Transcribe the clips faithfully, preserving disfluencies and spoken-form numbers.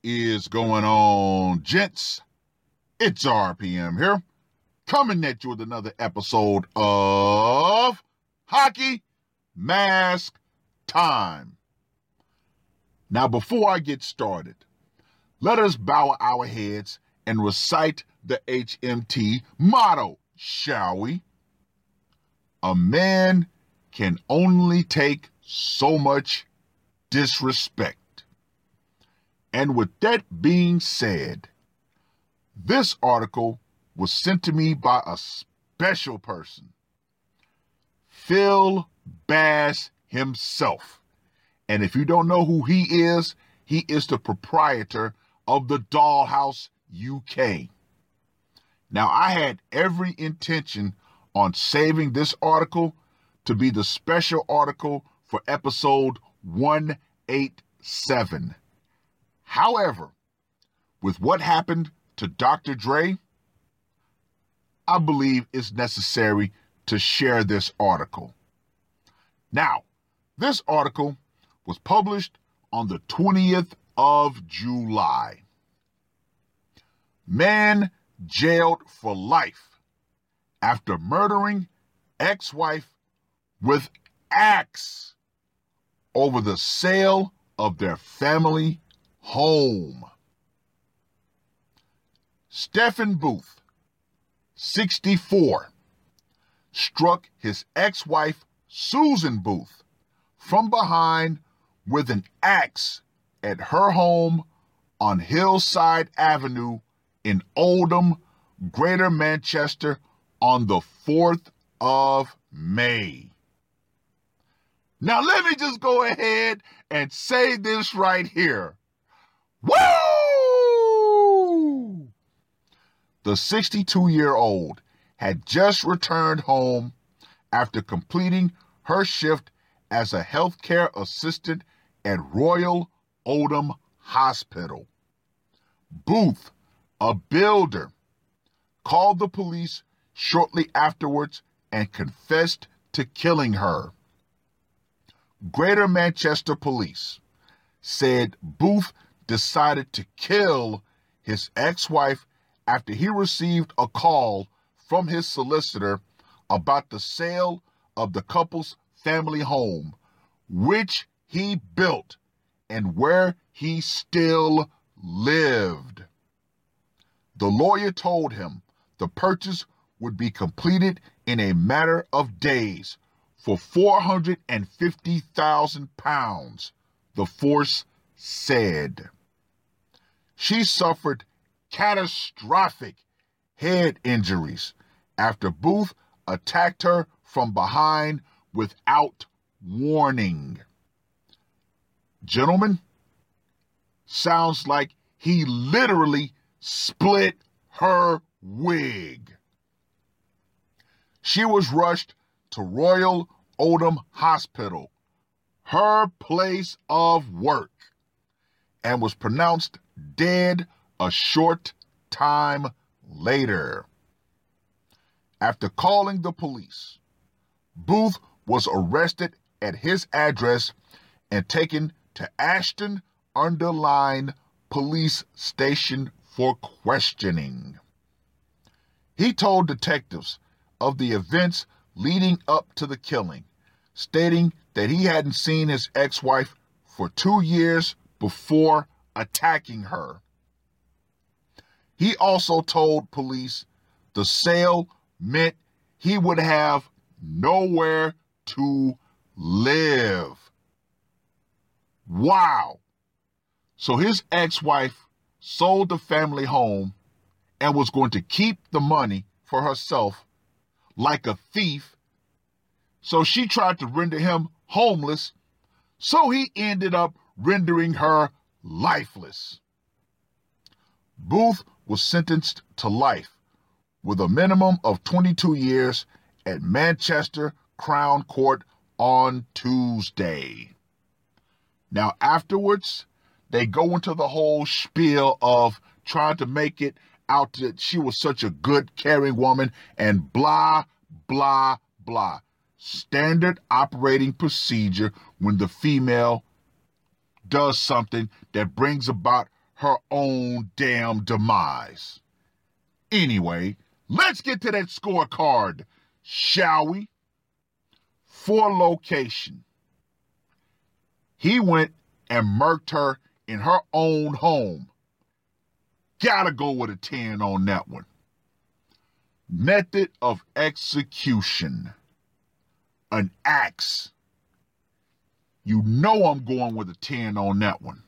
is going on, gents? It's R P M here, coming at you with another episode of Hockey Mask Time. Now, before I get started, let us bow our heads and recite the H M T motto, shall we? A man can only take so much disrespect. And with that being said, this article was sent to me by a special person, Phil Bass himself. And if you don't know who he is, he is the proprietor of the Dollhouse U K. Now, I had every intention on saving this article to be the special article for episode one eighty-seven. However, with what happened to Doctor Dre, I believe it's necessary to share this article. Now, this article was published on the twentieth of July. Man jailed for life after murdering ex-wife with axe over the sale of their family home. Stephen Booth, sixty-four, struck his ex-wife Susan Booth from behind with an axe at her home on Hillside Avenue in Oldham, Greater Manchester on the fourth of May. Now let me just go ahead and say this right here. Woo! The sixty-two-year-old had just returned home after completing her shift as a healthcare assistant at Royal Oldham Hospital. Booth, a builder, called the police shortly afterwards and confessed to killing her. Greater Manchester Police said Booth decided to kill his ex-wife after he received a call from his solicitor about the sale of the couple's family home, which he built and where he still lived. The lawyer told him the purchase would be completed in a matter of days for four hundred fifty thousand pounds, the force said. She suffered catastrophic head injuries after Booth attacked her from behind without warning. Gentlemen, sounds like he literally split her wig. She was rushed to Royal Oldham Hospital, her place of work, and was pronounced dead a short time later. After calling the police, Booth was arrested at his address and taken to Ashton-under-Lyne Police Station for questioning. He told detectives of the events leading up to the killing, stating that he hadn't seen his ex-wife for two years before attacking her. He also told police the sale meant he would have nowhere to live. Wow. So his ex-wife sold the family home and was going to keep the money for herself like a thief. So she tried to render him homeless, so he ended up rendering her lifeless. Booth was sentenced to life with a minimum of twenty-two years at Manchester Crown Court on Tuesday. Now, afterwards, they go into the whole spiel of trying to make it out that she was such a good, caring woman and blah, blah, blah. Standard operating procedure when the female does something that brings about her own damn demise. Anyway, let's get to that scorecard, shall we? For location, he went and murked her in her own home. Gotta go with a ten on that one. Method of execution, an axe. You know I'm going with a ten on that one.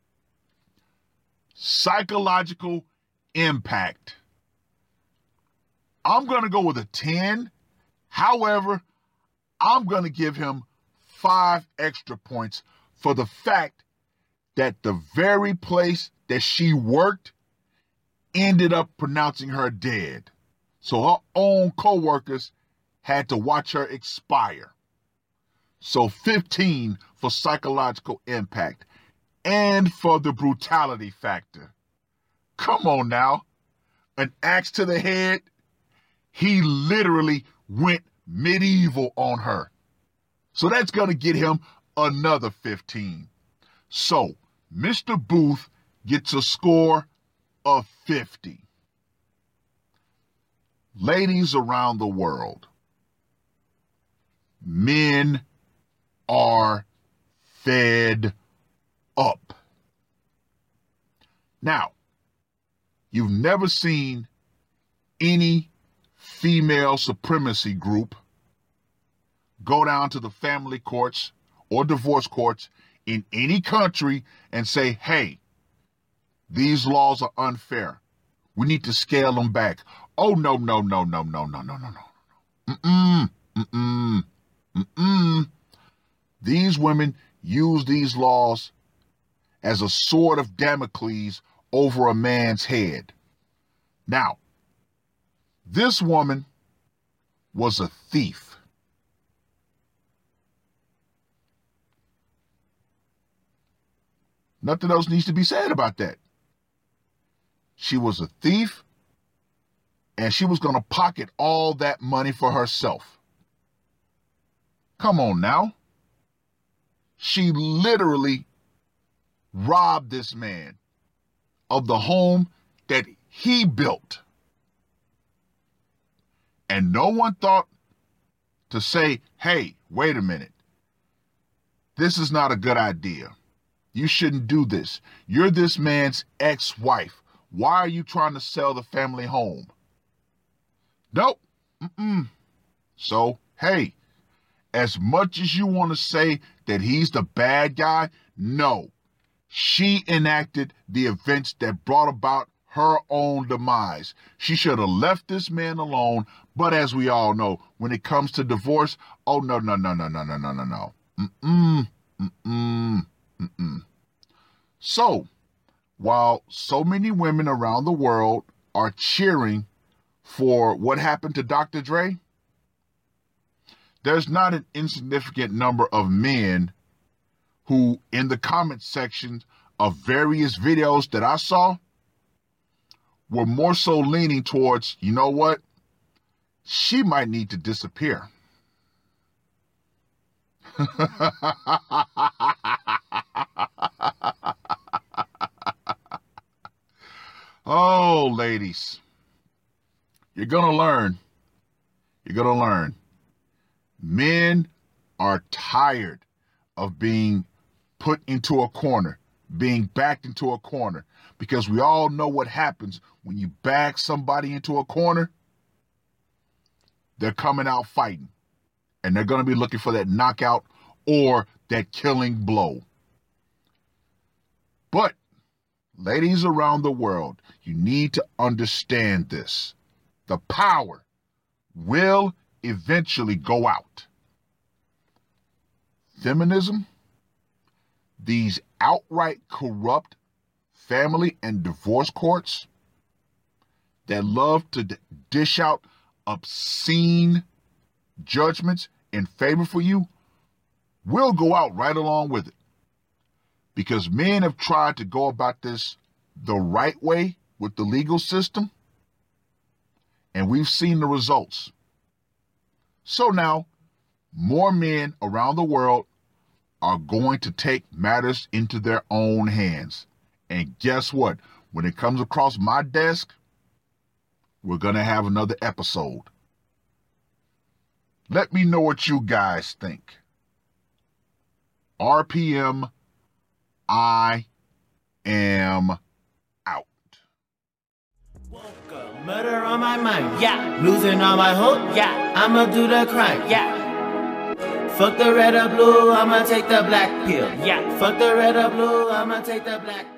Psychological impact, I'm going to go with a ten. However, I'm going to give him five extra points for the fact that the very place that she worked ended up pronouncing her dead. So her own co-workers had to watch her expire. So fifteen for psychological impact and for the brutality factor. Come on now. An axe to the head. He literally went medieval on her. So that's going to get him another fifteen. So Mister Booth gets a score of fifty. Ladies around the world, men are fed up. Now, you've never seen any female supremacy group go down to the family courts or divorce courts in any country and say, hey, these laws are unfair. We need to scale them back. Oh, no, no, no, no, no, no, no, no, no. Mm-mm, mm-mm, mm-mm. These women use these laws as a sword of Damocles over a man's head. Now, this woman was a thief. Nothing else needs to be said about that. She was a thief, and she was going to pocket all that money for herself. Come on now. She literally robbed this man of the home that he built. And no one thought to say, hey, wait a minute. This is not a good idea. You shouldn't do this. You're this man's ex-wife. Why are you trying to sell the family home? Nope. Mm-mm. So, hey, as much as you want to say that he's the bad guy, no. She enacted the events that brought about her own demise. She should have left this man alone, but as we all know, when it comes to divorce, oh, no, no, no, no, no, no, no, no, no. Mm-mm, mm-mm, mm-mm. So, while so many women around the world are cheering for what happened to Doctor Dre, there's not an insignificant number of men who, in the comment section of various videos that I saw, were more so leaning towards, you know what? She might need to disappear. Oh, ladies, you're going to learn. You're going to learn. Men are tired of being put into a corner, being backed into a corner, because we all know what happens when you back somebody into a corner. They're coming out fighting, and they're going to be looking for that knockout or that killing blow. But, ladies around the world, you need to understand this. The power will eventually go out. Feminism, these outright corrupt family and divorce courts that love to d- dish out obscene judgments in favor for you will go out right along with it. Because men have tried to go about this the right way with the legal system, and we've seen the results. So now, more men around the world are going to take matters into their own hands. And guess what? When it comes across my desk, we're going to have another episode. Let me know what you guys think. R P M, I am out. Murder on my mind, yeah. Losing all my hope, yeah. I'ma do the crime, yeah. Fuck the red or blue, I'ma take the black pill, yeah. Fuck the red or blue, I'ma take the black pill.